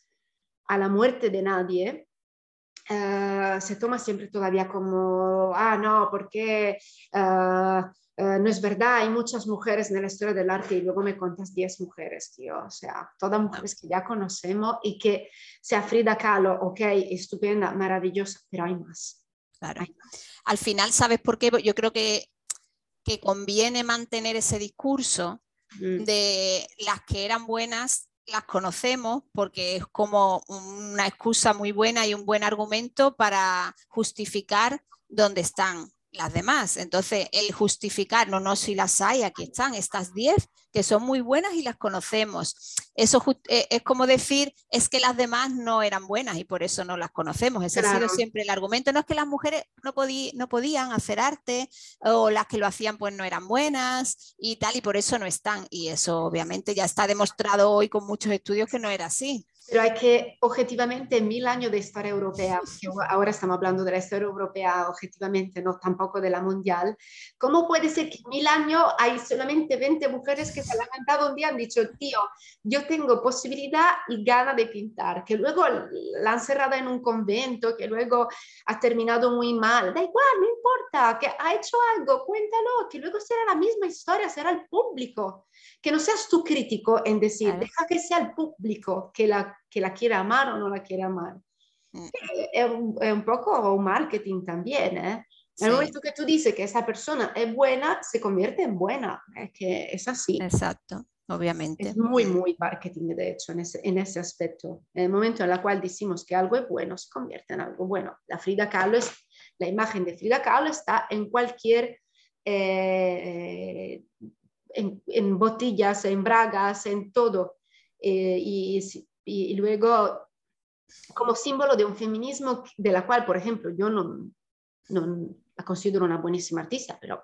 C: a la muerte de nadie, uh, se toma siempre todavía como, ah, no, porque uh, uh, no es verdad, hay muchas mujeres en la historia del arte y luego me contas diez mujeres, tío, o sea, todas mujeres
B: No,
C: que ya conocemos y que sea Frida Kahlo, ok, estupenda, maravillosa, pero hay más.
B: claro.
C: Hay más.
B: Al final, ¿sabes por qué? Yo creo que, que conviene mantener ese discurso
C: Mm.
B: de las que eran buenas, las conocemos porque es como una excusa muy buena y un buen argumento para justificar dónde están las demás. Entonces, el justificar, no, no, si las hay, aquí están, estas diez que son muy buenas y las conocemos. Eso es como decir, es que las demás no eran buenas y por eso no las conocemos. Ese
C: Claro.
B: ha sido siempre el argumento. No es que las mujeres no, podí, no podían hacer arte o las que lo hacían pues no eran buenas y tal, y por eso no están. Y eso obviamente ya está demostrado hoy con muchos estudios que no era así.
C: Pero hay que, objetivamente, mil años de historia europea, que ahora estamos hablando de la historia europea objetivamente, no tampoco de la mundial. ¿Cómo puede ser que en mil años hay solamente veinte mujeres que se han levantado un día y han dicho, tío, yo tengo posibilidad y gana de pintar, que luego la han cerrado en un convento, que luego ha terminado muy mal? Da igual, no importa, que ha hecho algo, cuéntalo, que luego será la misma historia, será el público. Que no seas tú crítico en decir,
B: Claro.
C: deja que sea el público que la, que la quiera amar o no la quiera amar.
B: Mm.
C: Es un, es un poco un marketing también, ¿eh? En el
B: Sí,
C: momento que tú dices que esa persona es buena, se convierte en buena. Es que es así.
B: exacto,
C: Es
B: obviamente.
C: muy,
B: Mm.
C: muy marketing, de hecho, en ese, en ese aspecto. En el momento en el cual decimos que algo es bueno, se convierte en algo bueno. La Frida Kahlo es, la imagen de Frida Kahlo está en cualquier... Eh, en, en, botillas, en bragas, en todo. Eh, y, y, y, luego, como símbolo de un feminismo de la cual, por ejemplo, yo no, no la considero una buenísima artista, pero...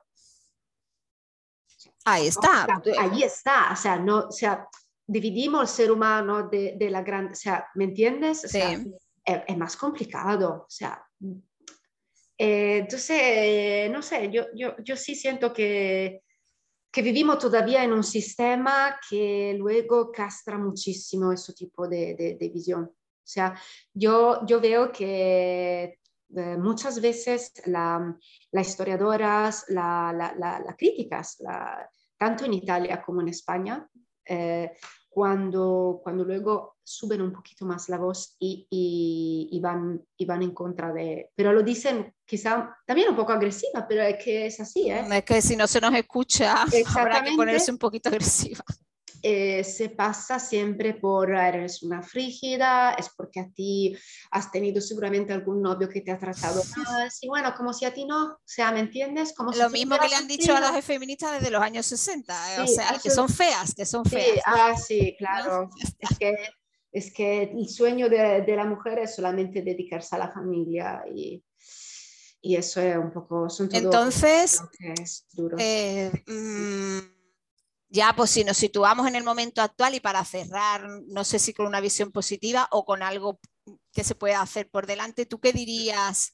B: Ahí está.
C: Ahí está, o sea, no, o sea, dividimos el ser humano de, de la gran, o sea, ¿me entiendes? O
B: Sí.
C: sea, es, es más complicado, o sea, eh, entonces, eh, no sé, yo, yo, yo sí siento que, que vivimos todavía en un sistema que luego castra muchísimo ese tipo de, de, de visión. O sea, yo, yo veo que eh, muchas veces las la historiadoras, las la, la, la críticas, la, tanto en Italia como en España, eh, cuando, cuando luego suben un poquito más la voz y, y, y, van, y van en contra de... Pero lo dicen quizá también un poco agresiva, pero es que es así, ¿eh?
B: Es que si no se nos escucha, habrá que
C: Exactamente.
B: ponerse un poquito agresiva.
C: Eh, se pasa siempre por eres una frígida, es porque a ti has tenido seguramente algún novio que te ha tratado mal, y bueno, como si a ti no, o sea, ¿me entiendes? Como si
B: Lo
C: tú
B: mismo que
C: hubieras
B: le han dicho a
C: sufrido.
B: las feministas desde los años sesenta, eh, o
C: Sí,
B: sea, que
C: absolut-
B: son feas, que son
C: sí,
B: feas.
C: ah, sí,
B: ¿No?
C: claro. Es que, es que el sueño de, de la mujer es solamente dedicarse a la familia y, y eso es un poco, son todo
B: Entonces,
C: bloques duros.
B: eh, mmm, ya pues si nos situamos en el momento actual y para cerrar, no sé si con una visión positiva o con algo que se pueda hacer por delante, ¿tú qué dirías?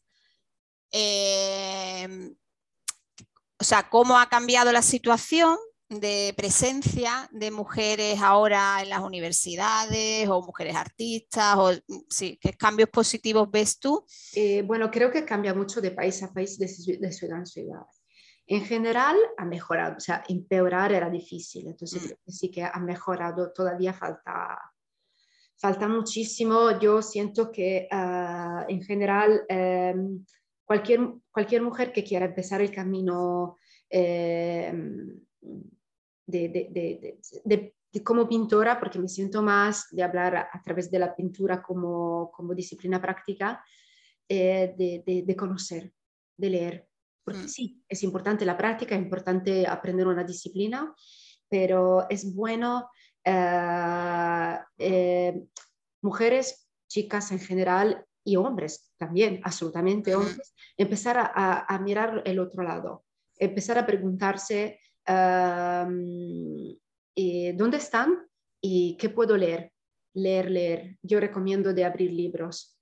B: Eh, o sea, ¿cómo ha cambiado la situación de presencia de mujeres ahora en las universidades o mujeres artistas? O, sí, ¿qué cambios positivos ves tú?
C: Eh, bueno, creo que cambia mucho de país a país, de, de ciudad en ciudad. En general ha mejorado, o sea, empeorar era difícil, entonces
B: Mm.
C: creo que sí que ha mejorado, todavía falta, falta muchísimo. Yo siento que uh, en general eh, cualquier, cualquier mujer que quiera empezar el camino eh, de, de, de, de, de, como pintora, porque me siento más de hablar a, a través de la pintura como, como disciplina práctica, eh, de, de, de conocer, de leer. Porque
B: Mm.
C: sí, es importante la práctica, es importante aprender una disciplina, pero es bueno eh, eh, mujeres, chicas en general y hombres también, absolutamente
B: Mm.
C: hombres, empezar a, a, a mirar el otro lado, empezar a preguntarse um, eh, dónde están ¿Y qué puedo leer? Leer, leer. Yo recomiendo de abrir libros,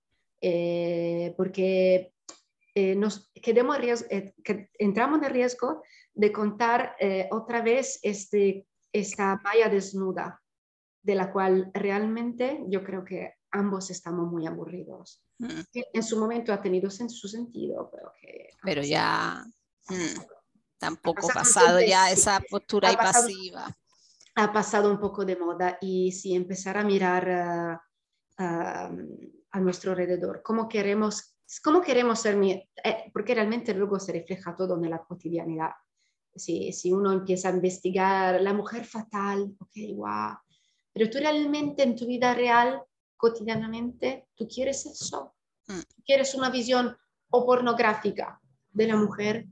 C: eh, porque eh, nos quedemos riesgo, eh, que entramos en riesgo de contar eh, otra vez este, esta malla desnuda, de la cual realmente yo creo que ambos estamos muy aburridos.
B: Mm.
C: En su momento ha tenido sen- su sentido, pero que...
B: Pero ya mm, está un poco
C: pasado el
B: pasado
C: tiempo y
B: ya
C: sí,
B: esa postura
C: ha
B: ahí
C: pasado,
B: pasiva.
C: ha pasado un poco de moda y sí, empezar a mirar uh, uh, a nuestro alrededor, cómo queremos, cómo queremos ser, eh, porque realmente luego se refleja todo en la cotidianidad. Si, si uno empieza a investigar la mujer fatal, ok, wow, pero tú realmente en tu vida real, cotidianamente, tú quieres eso,
B: Mm.
C: quieres una visión o pornográfica de la mujer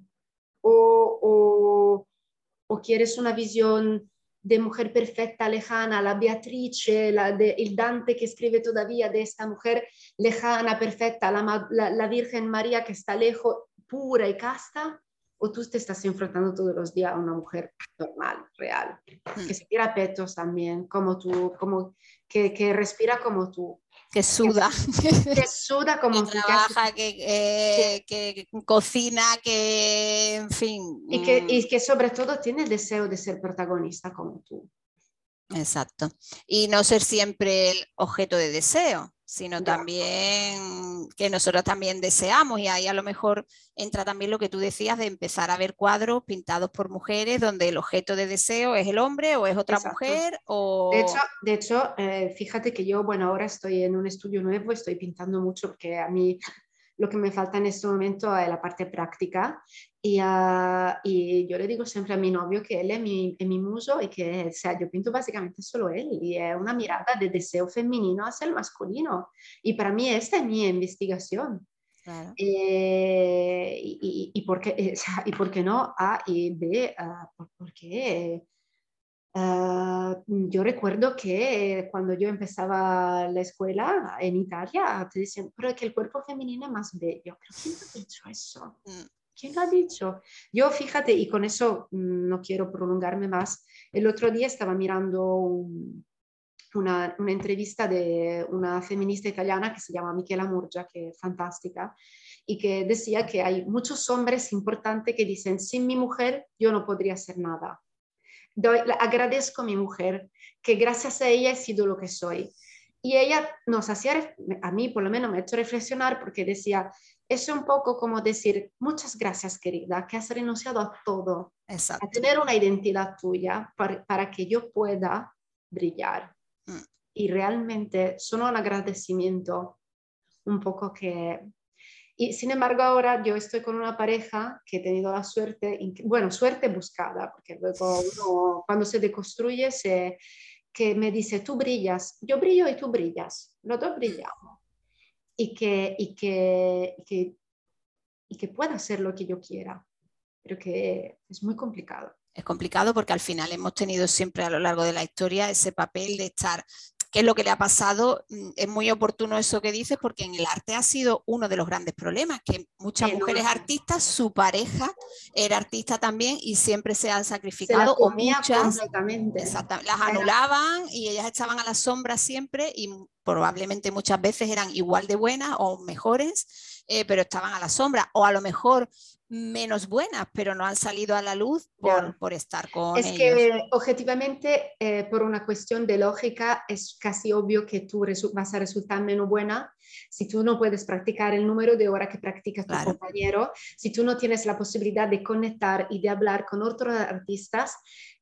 C: o, o, o quieres una visión de mujer perfecta, lejana, la Beatrice, la de, el Dante que escribe todavía de esta mujer lejana, perfecta, la, la, la Virgen María que está lejos, pura y casta, o tú te estás enfrentando todos los días a una mujer normal, real,
B: Mm.
C: que se tira petos también, como tú, como, que, que respira como tú.
B: Que suda.
C: Que suda como
B: que
C: tú.
B: trabaja,
C: Que,
B: que, eh, que cocina, que en fin.
C: y, que, y que sobre todo tiene el deseo de ser protagonista como tú.
B: Exacto. Y no ser siempre el objeto de deseo, sino
C: Ya.
B: también que nosotros también deseamos, y ahí a lo mejor entra también lo que tú decías de empezar a ver cuadros pintados por mujeres donde el objeto de deseo es el hombre o es otra
C: Exacto.
B: mujer
C: De hecho,
B: o...
C: de hecho eh, fíjate que yo, bueno, ahora estoy en un estudio nuevo, estoy pintando mucho porque a mí lo que me falta en este momento es la parte práctica y, uh, y yo le digo siempre a mi novio que él es mi, es mi muso y que, o sea, yo pinto básicamente solo él y es una mirada de deseo femenino hacia el masculino y para mí esta es mi investigación.
B: Claro.
C: Eh, y, y, y, por qué, eh, y por qué no A y B, uh, porque Uh, yo recuerdo que cuando yo empezaba la escuela en Italia, te decían, pero es que el cuerpo femenino es más bello. ¿Pero quién ha dicho eso?
B: Mm.
C: ¿Quién lo ha dicho? Yo, fíjate, y con eso mmm, no quiero prolongarme más, el otro día estaba mirando un, una, una entrevista de una feminista italiana que se llama Michela Murgia, que es fantástica, y que decía que hay muchos hombres importantes que dicen, sin mi mujer yo no podría hacer nada. Doy, agradezco a mi mujer, que gracias a ella he sido lo que soy. Y ella nos hacía, a mí por lo menos me ha hecho reflexionar porque decía, es un poco como decir, muchas gracias querida, que has renunciado a todo,
B: Exacto.
C: a tener una identidad tuya para, para que yo pueda brillar. Mm. Y realmente son un agradecimiento un poco que... Y sin embargo ahora yo estoy con una pareja que he tenido la suerte, bueno, suerte buscada, porque luego uno, cuando se deconstruye, se, que me dice, tú brillas, yo brillo y tú brillas, los dos brillamos. Y que, y que, y que, y que pueda hacer lo que yo quiera, pero que es muy complicado.
B: Es complicado porque al final hemos tenido siempre a lo largo de la historia ese papel de estar... ¿Qué es lo que le ha pasado? Es muy oportuno eso que dices, porque en el arte ha sido uno de los grandes problemas, que muchas
C: Sí,
B: mujeres
C: no,
B: artistas, su pareja era artista también y siempre se han
C: se la
B: sacrificado, o
C: comía
B: muchas
C: completamente.
B: exactamente, las anulaban y ellas estaban a la sombra siempre y probablemente muchas veces eran igual de buenas o mejores, eh, pero estaban a la sombra, o a lo mejor menos buenas, pero no han salido a la luz por, por estar con
C: es
B: ellos.
C: que objetivamente, eh, por una cuestión de lógica, es casi obvio que tú vas a resultar menos buena si tú no puedes practicar el número de horas que practica tu
B: Claro.
C: compañero, si tú no tienes la posibilidad de conectar y de hablar con otros artistas.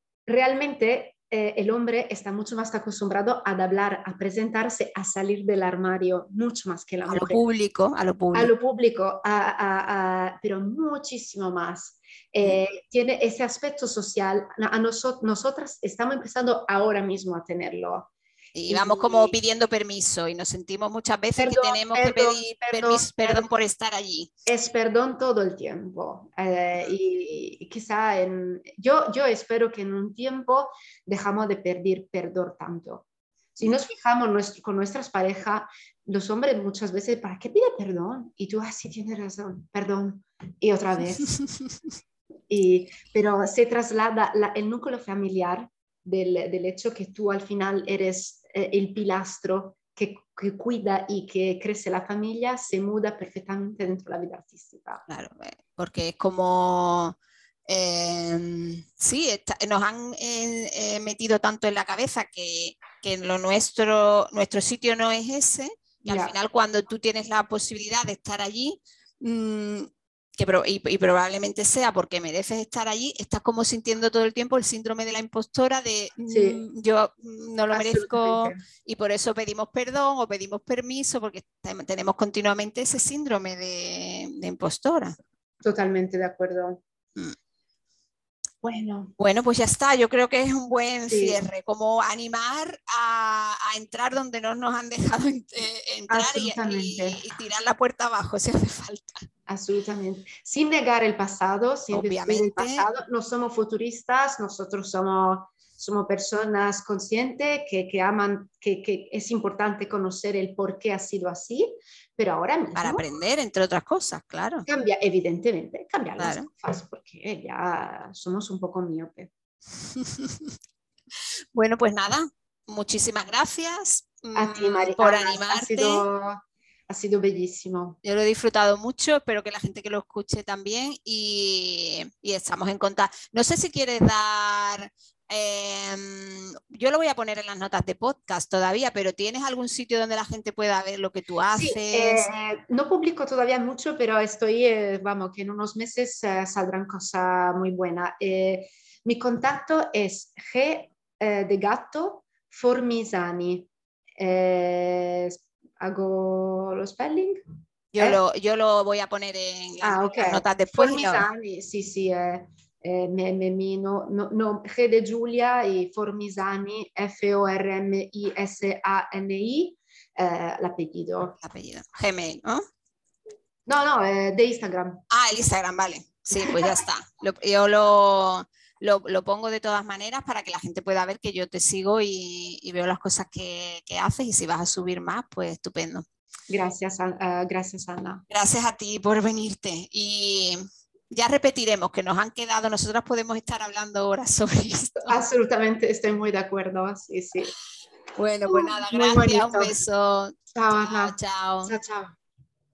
C: Realmente eh, el hombre está mucho más acostumbrado a hablar, a presentarse, a salir del armario, mucho más que la
B: a
C: mujer.
B: Lo público, a lo público.
C: A lo público, a, a, a, pero muchísimo más. Eh, mm. Tiene ese aspecto social. A nosotros, nosotras estamos empezando ahora mismo a tenerlo.
B: Y vamos como pidiendo permiso y nos sentimos muchas veces
C: perdón,
B: que tenemos
C: perdón,
B: que pedir
C: perdón,
B: permiso, perdón,
C: perdón
B: por estar allí.
C: Es perdón todo el tiempo. Eh, y, y quizá en, yo, yo espero que en un tiempo dejamos de pedir perdón tanto. Si nos fijamos nuestro, con nuestras parejas, los hombres muchas veces, ¿para qué pide perdón? Y tú, ah, sí, tienes razón, perdón. Y otra vez. y, pero se traslada la, el núcleo familiar del, del hecho que tú al final eres eh, el pilastro que, que cuida y que crece la familia, se muda perfectamente dentro de la vida artística.
B: Claro, porque es como... Eh, sí, está, nos han eh, eh, metido tanto en la cabeza que, que lo nuestro, nuestro sitio no es ese, que yeah. al final cuando tú tienes la posibilidad de estar allí, mmm, que pro, y, y probablemente sea porque mereces estar allí, estás como sintiendo todo el tiempo el síndrome de la impostora de
C: sí.
B: mmm, yo no lo merezco y por eso pedimos perdón o pedimos permiso porque tenemos continuamente ese síndrome de, de impostora.
C: Totalmente de acuerdo.
B: Mm.
C: Bueno.
B: Bueno, pues ya está, yo creo que es un buen
C: sí.
B: cierre, como animar a, a entrar donde no nos han dejado eh, entrar y, y, y tirar la puerta abajo si hace falta.
C: Absolutamente. Sin negar el pasado, sin
B: Obviamente.
C: El pasado, no somos futuristas, nosotros somos, somos personas conscientes que, que aman, que, que es importante conocer el por qué ha sido así, pero ahora mismo...
B: Para aprender, entre otras cosas, claro.
C: Cambia, evidentemente, cambiar
B: claro.
C: las cosas, porque ya somos un poco miope.
B: Bueno, pues nada, muchísimas gracias
C: a ti, María,
B: por
C: Ana,
B: animarte.
C: Ha sido, ha sido bellísimo.
B: Yo lo he disfrutado mucho, espero que la gente que lo escuche también y, y estamos en contacto. No sé si quieres dar... Eh, yo lo voy a poner en las notas de podcast todavía, pero ¿tienes algún sitio donde la gente pueda ver lo que tú haces?
C: Sí, eh, no publico todavía mucho, pero estoy, eh, vamos, que en unos meses eh, saldrán cosas muy buenas. Eh, mi contacto es G eh, de gato Formisani. Eh, ¿Hago lo spelling?
B: Yo,
C: ¿Eh?
B: lo, yo lo voy a poner en las,
C: ah, okay.
B: las notas después.
C: Formisani, sí, sí. Eh. Eh, me, me, me, no, no, no, G de Giulia y Formisani, F O R M I S A N I, eh, l'apellido.
B: Apellido. Gmail, ¿no?
C: No, no, eh, de Instagram.
B: Ah, el Instagram, vale. Sí, pues ya está. Lo, yo lo, lo, lo pongo de todas maneras para que la gente pueda ver que yo te sigo y, y veo las cosas que, que haces y si vas a subir más, pues estupendo.
C: Gracias, uh, gracias, Ana.
B: Gracias a ti por venirte y... Ya repetiremos que nos han quedado, nosotras podemos estar hablando horas sobre esto.
C: Absolutamente, estoy muy de acuerdo, sí, sí.
B: Bueno, pues nada,
C: Muy
B: gracias,
C: bonito.
B: un beso.
C: Chao,
B: Chao,
C: Ana.
B: chao.
C: Chao, chao.